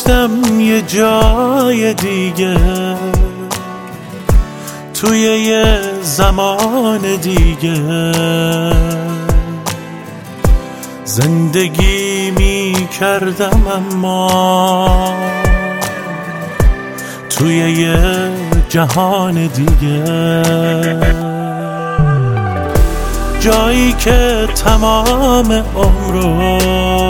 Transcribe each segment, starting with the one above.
رفتم یه جای دیگه، توی یه زمان دیگه زندگی می کردم، اما توی یه جهان دیگه، جایی که تمام عمرو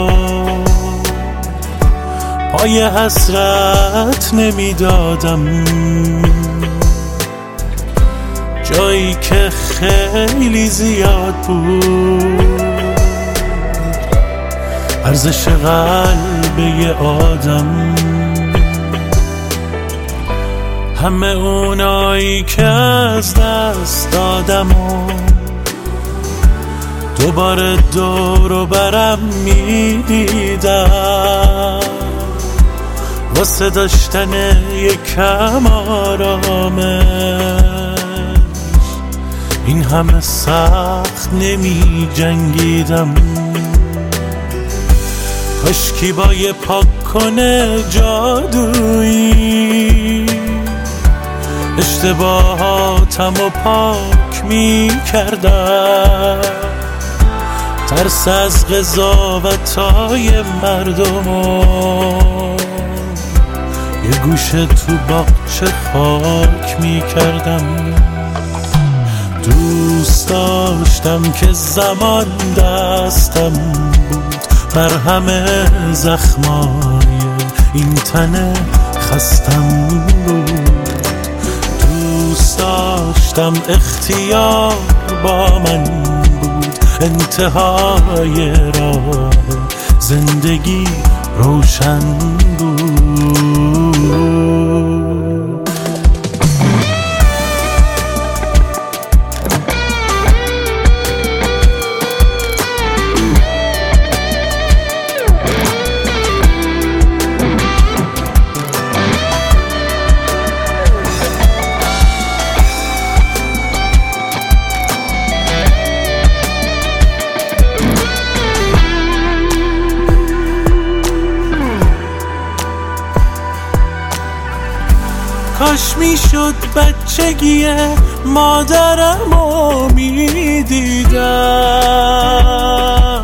پای حسرت نمیدادم، جایی که خیلی زیاد بود ارزش قلب یه آدم. همه اونایی که از دست دادم و دوباره دور و برم میدیدم، واسه داشتن یکم آرامش این همه سخت نمی جنگیدم. کاشکی با یه پاک کنه جادویی اشتباهاتم و پاک می کردم، ترس از قضاوتای مردم و یه گوشه تو باغچه خاک می کردم. دوست داشتم که زمان دستم بود بر همه زخمای این تن خستم بود. دوست داشتم اختیار با من بود، انتهای راه زندگی روشن بود. کاش میشد بچگی مادرمو میدیدم،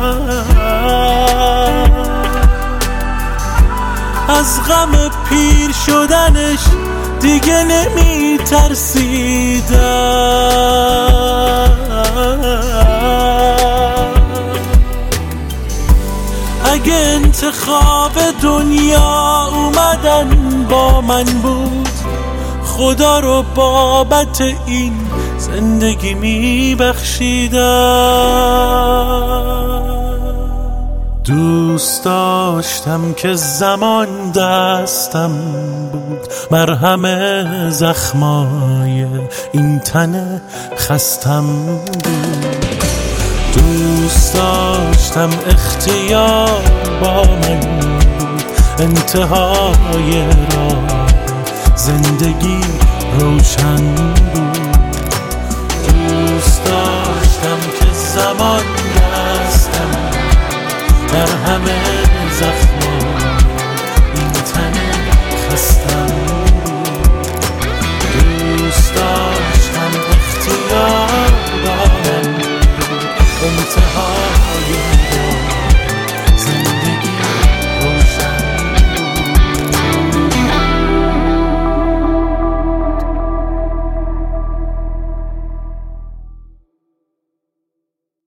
از غم پیر شدنش دیگه نمیترسیدم. اگه انتخاب دنیا اومدن با من بود، خدا رو بابت این زندگی میبخشیدم. دوست داشتم که زمان دستم بود بر همه زخمای این تن خستم بود. دوست داشتم اختیار با من بود، انتهای راه زندگی روشن بود. دوست داشتم که زمان دستم در همه زخمای این تن خستم بود. دوست داشتم اختیار با من بود،